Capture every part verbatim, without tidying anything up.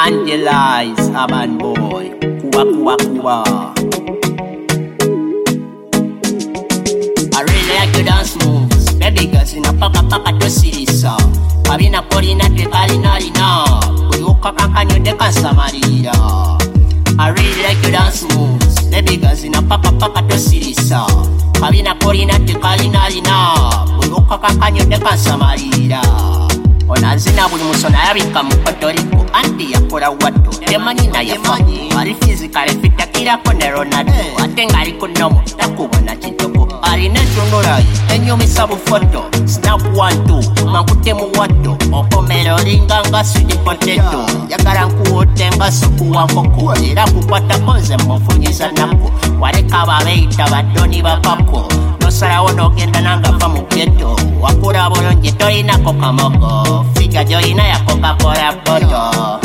Angelize, Urban Boy, Kuwa Kuwa Kuwa. I really like your dance moves, baby girls in a paka paka to see so. Kabina Corina de Calinarina, Uyuka Kanyo de Casamarida. I really like your dance moves, baby girls in a paka paka to see so. Kabina Corina de Calinarina, Uyuka Kanyo de Casamarida. Onazina buli musona yabika mu Puerto Rico anti yakola watto temanyi na yafanyi ali physical fitakira ko ne Ronaldo ate ngali kunomo takubona kitoko ali netundulayi enyumisa bufoto snap one two makute mu watto okomero linganga sweet potato yagala nkuwote nga supu wa koko era kukwata konze mufunyiza nako waleka babeita badoni bapako nosala onogenda nanga fa mu ghetto wakula bulungi tolinako kamogo fika joina ya Coca-Cola bottle.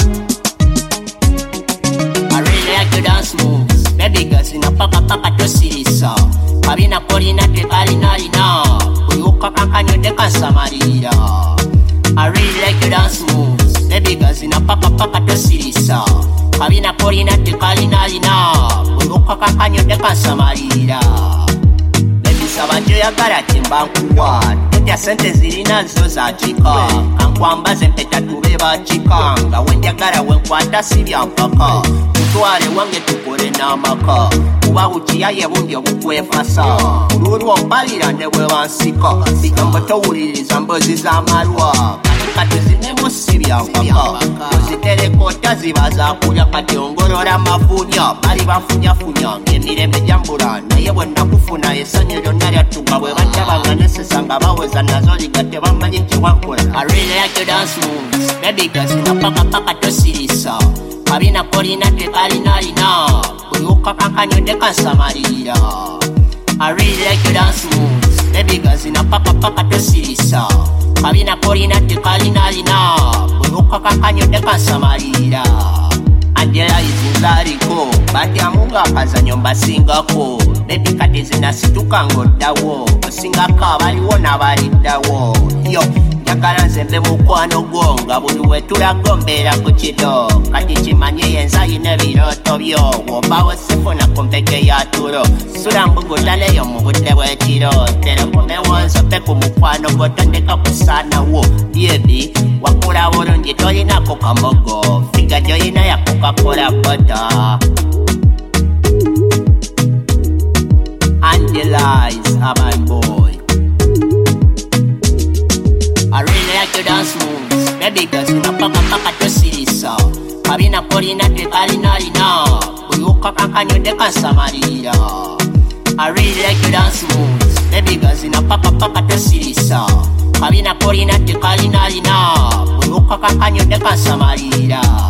I really like your dance moves, baby girls in a paka paka to see so. Kabina Corina de Calinarina, Uyuka Kanyo de Casamarida. I really like your dance moves, baby girls in a paka paka to see so. Kabina Corina de Calinarina, Uyuka Kanyo de Casamarida. Sabajo ya garati mbankuwa Tete sente zilina zo za chika Kankwamba zempeta tubeba chika Nga wendya gara wenkwata sibya mpaka Mtuare wange tukore na maka Kuba uchiya yebundi obukwefasa Ururu ombalira newe wansika Bikambo towuliriza mbozi za marwa Kati zinemo sibya mpaka Uzitere kota ziba za kulya Kati ongorora mafunya Bali bafunya funya Ngemireme jambura Na yewe nakufuna Esanyelo nalya tuba Bwe bachabanga nesesanga baweza nazo Ligate bamanyi nchiwakula I really like your dance moves Baby girls in a paka paka to sirisa Kabina Corina de Calinarina Uyuka Kanyo de Casamarida I really like your dance moves Baby girls in a paka paka to sirisa Kabina Corina de Calinarina Uyuka Kanyo de Casamarida Angela is Lariko Bati amunga kaza nyomba singako Baby kati zinasituka ngodawo Osingaka baliwona balidawo Yo, njagala nzembe mukwano gonga Buli wetulagombera ku kido Kati kimanye yenza yine biroto byo Wobawo sifuna kumpeke ya turo Sura mbugutaleyo mu budde bw'ekiro Telekome wonsope ku mukwano gotondeka kusana wo Yebi, wakula bulungi tolinako kamogo Figa joyina ya Coca-Cola butter Angelize, Urban Boy. I really like your dance moves, baby girls in a paka paka to see so. Kabina Corina de Calinarina, Uyuka Kanyo de Casamarida. I really like your dance moves, baby girls in a paka paka to see so. Kabina Corina de Calinarina, Uyuka Kanyo de Casamarida.